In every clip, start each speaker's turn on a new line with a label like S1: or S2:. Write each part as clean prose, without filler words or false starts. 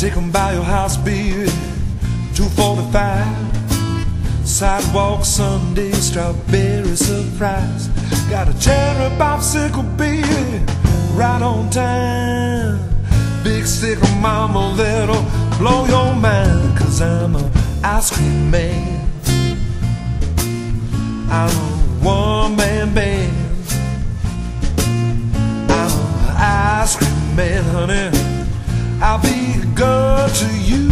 S1: take 'em by your house, baby. 245 sidewalk Sunday, strawberry surprise. Got a cherry popsicle, baby, right on time. Big sticker mama that'll blow your mind, 'cause I'm a ice cream man. I'm a one-man band. I'm an ice cream man, honey. I'll be good to you.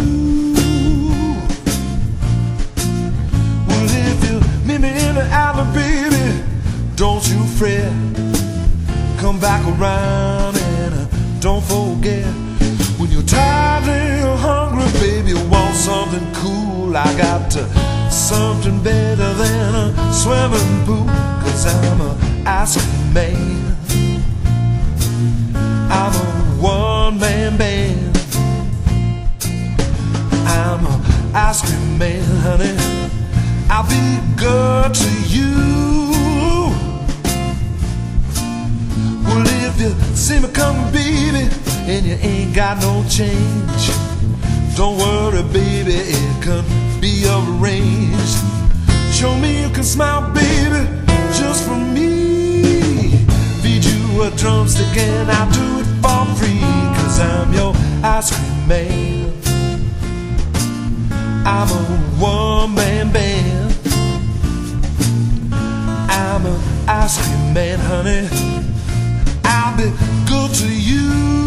S1: Well, if you meet me in the alley, baby, don't you fret. Come back around and don't forget. When you're tired and you're hungry, baby, you want something cool, I got something better than a swimming pool. 'Cause I'm a ice cream man. I'm a one-man band. I'm a ice cream man, honey. I'll be good to you. Well, if you see me coming, baby, and you ain't got no change, don't worry, baby, it can be arranged. Show me you can smile, baby, just for me. Feed you a drumstick and I'll do it for free. 'Cause I'm your ice cream man. I'm a one-man band. I'm an ice cream man, honey. I'll be good to you.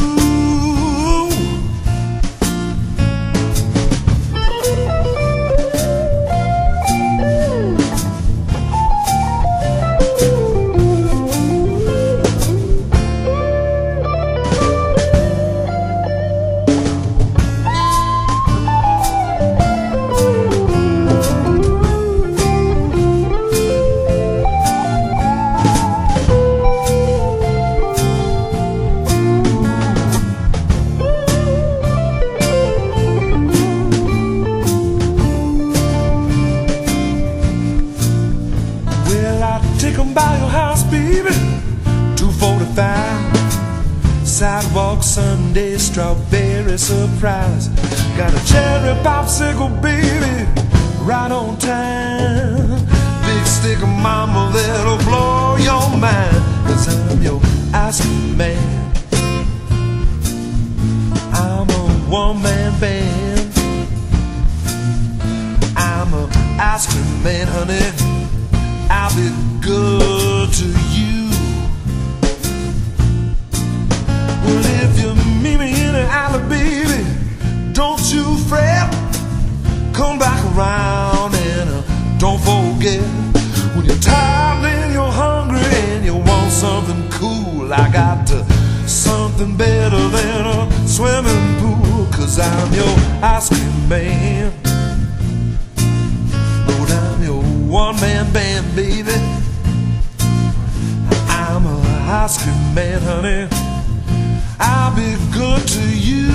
S1: Take 'em by your house, baby. 245 sidewalk Sunday, strawberry surprise. Got a cherry popsicle, baby, right on time. Big stick of mama that'll blow your mind. 'Cause I'm your ice cream man. I'm a one-man band. I'm a ice cream man, honey. I'll be good to you. Well, if you meet me in the alley, baby, don't you fret. Come back around and don't forget. When you're tired and you're hungry and you want something cool, I got something better than a swimming pool. 'Cause I'm your ice cream man. Lord, I'm your one-man band, baby. I'm a ice cream man, honey. I'll be good to you.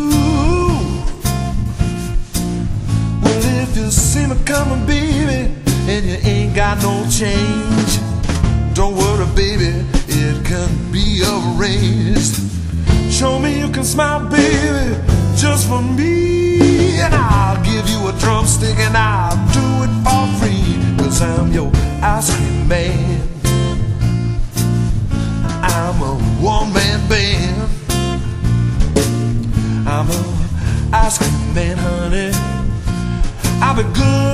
S1: Well, if you see me coming, baby, and you ain't got no change, don't worry, baby, it can be arranged. Show me you can smile, baby, just for me. And I'll give you a drumstick and I'll do it for free. 'Cause I'm your ice cream man. I'm a one-man band. I'm a ice cream man, honey. I'll be good